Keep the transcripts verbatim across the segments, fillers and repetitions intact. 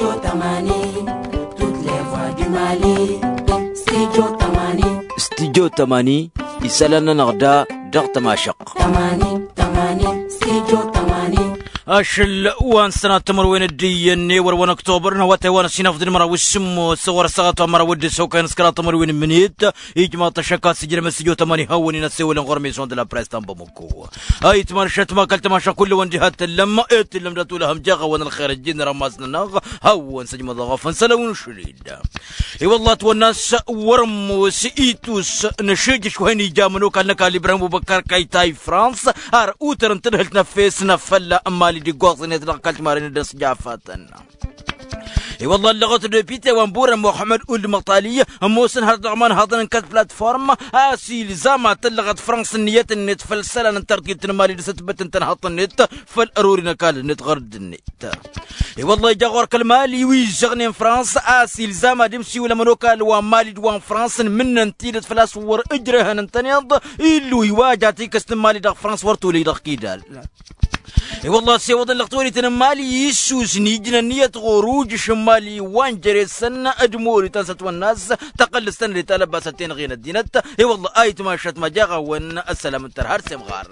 Studio Tamani, toutes les voix du Mali. Studio Tamani, Studio Tamani, Isalana Narda, Dartamashak. Tamani, Tamani, Studio Tamani. أشل وان سنة تمر وين الديني وروان أكتوبر نواتي وانا سيناف دين مرا والسمو سوار سغط مرا ودي سوكا نسكرا تمر وين منيت إجماع تشكات سجل مسجو تماني هوني نسيو لنغرمي سوان دلا بريستان بمكو أي تمر شت ما كلت ماشا كل وان جهات اللمة إت اللم داتو لهم جاغا وان الخير الجن رمازنا ناغ هون سجم ضغافا سلون شريد إي والله والناس ورمو سئيتوس نشيج شوهيني جامنو كان لك لبرام بكر كايتاي فرانس هار اوتر انترهلت نفيس نفلا أمالي دي قوصن يتلقلت مارين دس جافتنا اي والله اللغة دوبيتا وانبورا محمد أول مقطالية موسن هاد عمان هادن كات بلاتفورم اسي لزاما تلغت فرنسا النيات النت فالسلا ننتركي مالي دستبت انت نحط النت فالاروري نكال النت غرد النت اي والله جاغور كالمالي ويجغني فرنسا اسي لزاما دمسي ولا منوكال ومالي دوان فرنسا من انتيلت فلاس ور اجرها ننتنيض إلو يواجهتي كستم مالي داغ فرنسا ورتو لي داغ كيدال اي والله سيوض اللقطوري تنمالي يسوس نيجنا نية غروج شمالي وانجري سنة ادموري تنسط والناس تقل السنة اللي تلبستين غين الدينت اي والله ايت ما شت ما جاغا وان السلام الترهار سمغار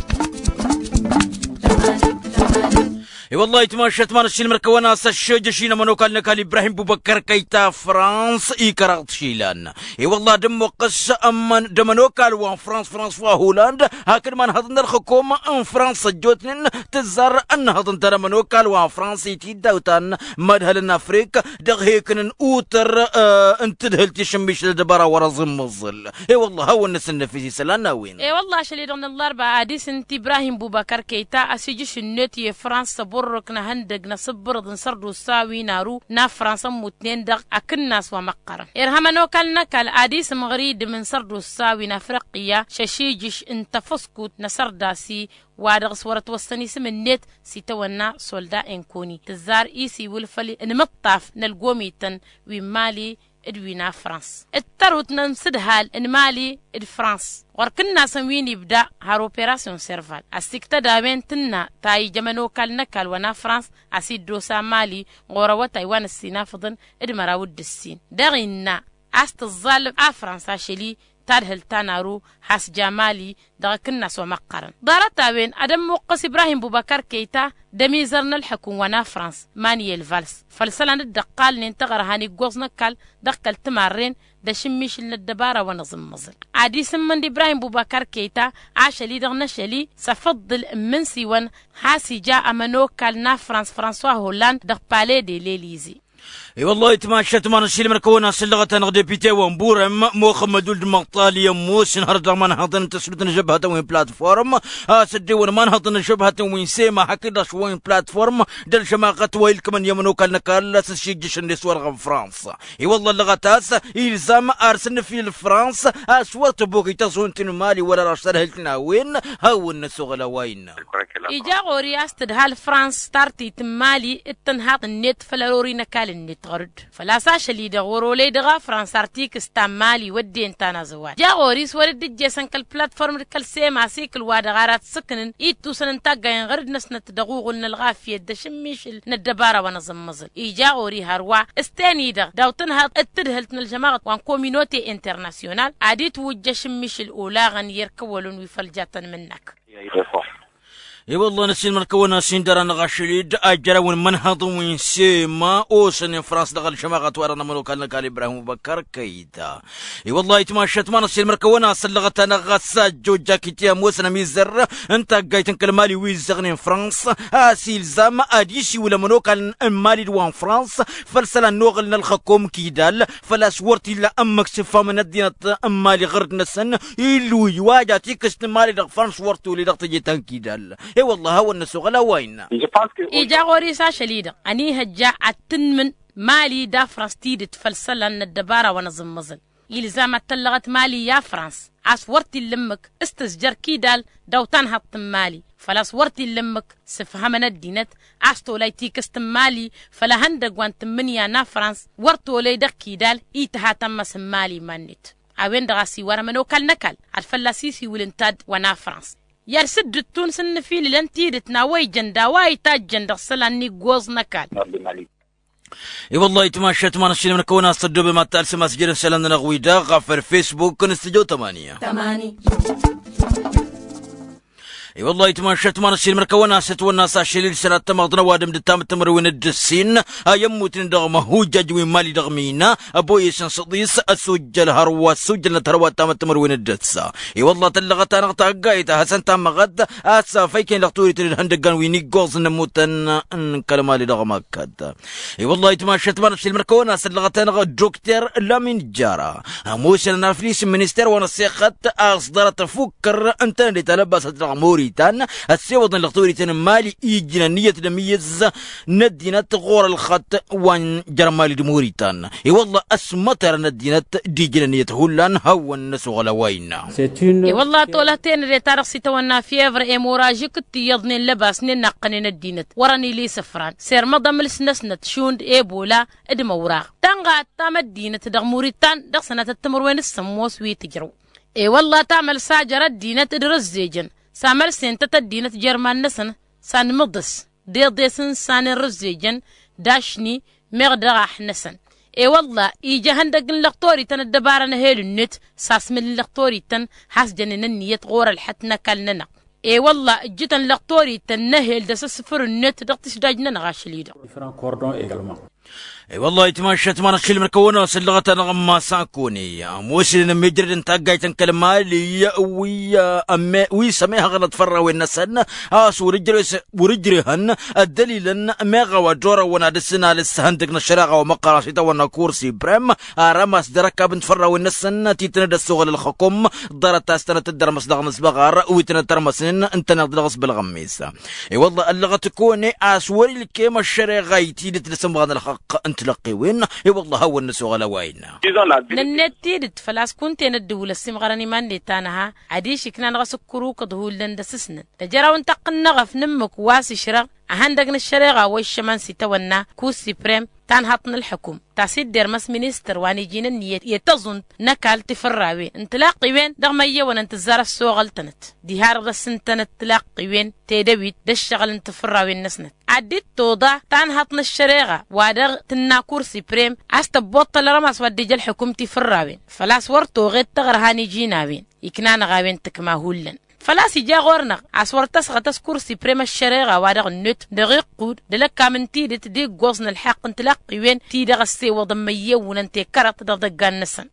اي والله يتماشت ما نشيل مركوانا سشج شينا منوكال نكال ابراهيم بوبكر كيتا فرانس اي كرغت شيلان اي والله دم قص امن دمنوكال وان فرانس فرانس فوا هولاند هاكر من هضن الحكومه ان فرانس جوتن تزر ان هضن ترى منوكال وان فرانس تيداوتان مدهل افريقيا دغ هيكن اوتر اه انت دهلتي شميش الدبره ورا زم الظل اي والله هو الناس النفسي سلانا وين اي والله شلي دون الاربعه حديث انت ابراهيم بوبكر كيتا اسيجش النتي فرانس بركنا هندق نصبر نصردو ساوي نارو نا فرنسا متنين دق أكن ناس ومقرا إرهما نوكلنا كالعديس مغريد من سردو ساوي نافرقيا ششيجش انت فسكوت نصرداسي وادغ صورة وستني سم النت سيتونا سولدا انكوني تزار ايسي والفلي انمطاف نلقوميتن ومالي ادوينا فرنسا التروت ننسد هال ان مالي اد فرنسا وركنا سموين يبدا هار اوبيراسيون سيرفال اسيكتا دابين تنا تاي جمانو كال نكال ونا فرنسا اسيد دوسا مالي غورا تايوان السينافضن اد مراود السين دغينا است الظالم افرنسا شلي تارهل تانارو حاس جمالي دغكنا سو مقرن دارتا وين ادم مقص ابراهيم بوبكر كيتا دميزرنا الحكومه ونا فرنسا مانيال فالس فلسلان الدقال ننتغر هاني غوزنا كال دقل تمارين دشميش للدبارة ونظم مزل عادي سمن إبراهيم بوبكر كيتا عاشلي دغنا شلي سفضل من سيوان حاسي جاء منو كالنا فرانس فرانسوا هولاند دغ بالي دي ليليزي اي والله يتماشت ما نشيل مركونا سلغة نغدي بيتي ومبورة مو خمدول المقطالية موس نهرد ما نهضن تسلطن جبهة وين بلاتفورم اسدي وين ما نهضن جبهة وين سيما حكي داش وين بلاتفورم دل شماقة ويل كمان يمنو كالنا كالاس الشيجيش النسوار غم فرنسا اي والله اللغتاس إلزام ارسن في فرنسا اسوات بوكي تصونتين مالي ولا راشتر هلتنا وين هاو النسو غلا وين إجا غوري استدهال فرانس تارتي تمالي التنهاط النت فلاروري نكال النت غرد فلا ساشلي دغورو لي دغا فرانس ارتيك استمالي ودي انتانا زواج جا غوري سورد الجسن كال بلاتفورم كال سيما سيكل وادغارات سكنن ايتو سننتاغا غرد نسنت دغوغن الغافيه دشميش ندباره ونظم مزل إجا غوري هروا استاني دغ داو تنهاط التدهلت الجماعه وان كومينوتي انترناسيونال عاديت وجشميش الاولى غن يركولون ويفلجات منك اي والله نسين مركونا سين درا نغاشليد اجرا وين منهض وين سيما اوسن فرانس دغل شماغه ورنا منو كان قال ابراهيم بكر كيدا اي والله يتماشت ما نسين مركونا سلغت نغسا جوجا كيتيا موسنا ميزر انت قايتن كلمالي ويزغني فرانس اسيل زام اديشي ولا منو كان مالي دوان فرانس فلسلا نوغلنا الحكوم كيدال فلا سورتي لا امك سفا من الدينه امالي غرد نسن يلو يواجهتي كست مالي دغ فرانس ورتو لي دغ تجي كيدال اي والله هو الناس غلا وين إجا غوري ساشليدا اني هجا اتنمن مالي دا فرنس تيدت فلسلن الدبارة ونظم مزل يلزام تلغت مالي يا فرنس عصورتي لمك استسجر كيدال دوتان هط مالي فلا صورتي لمك سفهمنا الدينت عستو ليتي كستم مالي فلا هندق وان تمنيا نا فرنس ورتو ليدك كيدال ايتها تم سمالي منت اوين دغاسي ورا منو كال نكال عرفلا سيسي ولنتاد ونا فرنس يرسد التونس النفيل لنتيدتنا وي جندا واي تاج جندا صلاني غوز نكال اي والله تماشى تماشى من كونا صدوا بما تألس ما سجل سلام نغوي دا غفر فيسبوك نستجو ثمانية ثمانية اي والله تماشى تماشى من كونا ستونا ساشيل سنة تمغدنا وادم دتام تمروين الدسين ايموت ندغم هو جاجوي مالي دغمينا ابو يسن صديس اسجل هروا سجل تروا تام تمروين الدسا اي والله تلغت انا قايته حسن تام غد اسا فيكين لقطوري تريد هندقان ويني غوز نموتن ان كلمالي دغم كد اي والله تماشى تماشى من كونا سلغت انا دكتور لامين جارا موسى نافليس منستر ونصيحت اصدرت فكر انت اللي تلبست دغموري تان السيوضن لغطوري تان مالي إيجنا نية دميز ندينة غور الخط وان جرمالي دموري تان اي والله اسمتر ندينة ديجنا نية هولان هو الناس غلوين اي والله طولتين اللي تارخ سيتوانا فيفر اي موراجي كنت يضنين لباس ننقنين الدينة وراني لي سفران سير مضم لسنسنت شوند ايبولا ادم وراغ تنغا تام الدينة دغموري تان دغ سنة التمر وين السموس ويتجرو اي والله تعمل ساجرة الدينة تدرس زيجن سامر سنتة الدينة جرمان نسن سان مضس دي ديسن سان الرزيجن داشني مغدغاح نسن اي والله ايجا هندقن لقطوري تن الدبارة نهيل النت ساسمل لقطوري تن حاس جنن النية غور الحتنا كالننا اي والله جتن لقطوري تن نهيل دس سفر النت دقتش داجنا غاش ليدا اي والله تماشى تماشى المركونه سلغه نغما ساكوني موسى مجرد انت قايت كلمالي ويا ام وي سميها غلط فرا والنسن اس ورجري ورجرهن الدليل ما غوا دور وانا دسنا لسهندقنا الشراغه ومقراشي تونا كورسي بريم رمس دركه بنت فرا والنسن تيتند السوغل الحكم ضرت استنه الدرمس دغنس بغار ويتنترمسن انت نغص بالغميس اي والله اللغه تكوني اسوري الكيما الشراغيتي تلسم بغن الحق تلقي وين اي والله هو النسو غلوين ننتي فلاس كنت ندول السمغراني مان دي تانها عديش كنا نغس كروك ظهول لندسسن تجراو انتقنا غف نمك واسي شرق عندنا الشريعة والشمان سيتونا كوسي بريم تان هطن الحكم تاسيد ديرمس مينستر واني جينا نيت يتظن نكال تفراوي انتلاقي وين دغم يوان انتزار السوق غلطنت دي هار السنتنت تلاقي وين تيدويت دشغل انتفراوي النسنت عديت توضع تان هطن الشريعة وادغ تنا كورسي بريم عستبوط لرمس ودي جل حكم تفراوي فلاس ورطو غير تغرهاني جينا وين يكنان غاوين تكما هولن فلا سيجا غورنا عصور تسغى تسكر سي بريم الشريغة وادغ النت دغيق قود دلك كامن تيدت دي غوزن الحق انتلاقي وين تيدغ السي وضمية وننتي كرت دغدقان نسن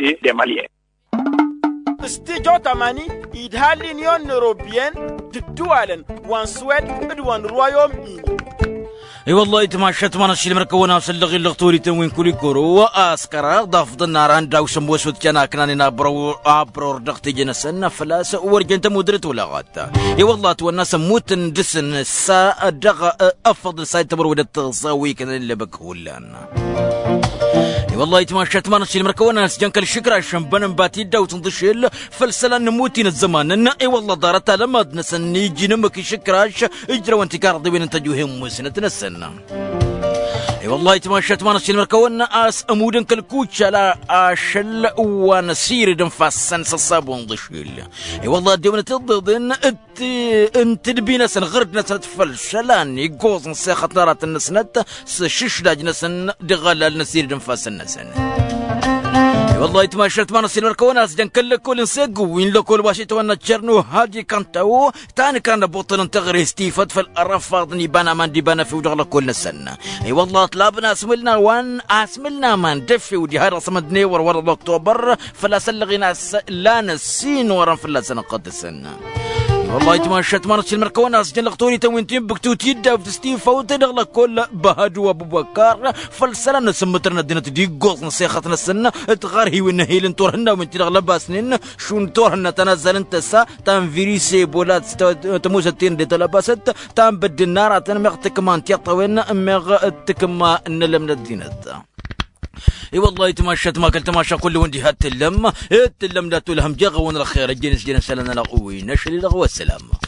استيجو تماني يدهال لنيون نوروبيين تدوالن وان سويد ادوان رويوم إيني اي والله تماشى تماشى المركونه وسلغي اللغطوري تنوين كولي كورو واسكرا ضافض الناران داو سموس وتجانا كنانينا برو ابرور دغتي جنسنا فلاس ورجنت مدرت ولا غات اي والله تونا سموت ندسن سا دغ افضل سايت برود التصاوي كان اللي بكولان اي والله تماشى تماشى المركونه سجنك الشكر شنبن باتي داو تنضشل فلسلا نموتين الزمان اي والله دارتها لما نسني جنمك شكراش اجرا وانت كارضي بين تجوهم وسنتنسن اي والله تماشى تماشى المركونه اس امودن كالكوتش على اشل ونسير دنفاسن صابون ضشيل اي والله ديونا تضدن انت انت دبينا سن غردنا تفلشلان يقوز نسيخت نارات النسنت شش داجنسن دغال نسير دنفاسن نسن والله تماشى تماشى المركونه اسجن كل كل نسق وين لكل باشي تونا تشرنو هادي كانتو تاني كان بوطن تغري ستيفت في الرفاضني بنا من دي بنا في ودغلا كل سنه اي والله طلبنا اسملنا وان اسملنا من دفي ودي هذا صمدني ور ور اكتوبر فلا سلغينا لا نسين ورا في سنه قد السنه والله تماشى تماشى المركونه اسجن لقطوري توينتين بكتوت يدا في ستيف ودغلا كل بهدو ابو بكر فلسلنا سمترنا دينا دي غوز نسيختنا السنه تغار هي والنهيل انتورهنا وانت لغلبا سنين شو انتورهنا تنزل انت سا تام فيريسي بولات تموستين دي تلبست تام بد النار تنمغتك ما انت يطوين مغتك ما نلم الدينات اي والله تماشى ما قلت تماشى كل وندي هات اللم التلم لا تلهم جغ ون الخير الجنس جنس لنا لا قوي نشري لغو السلام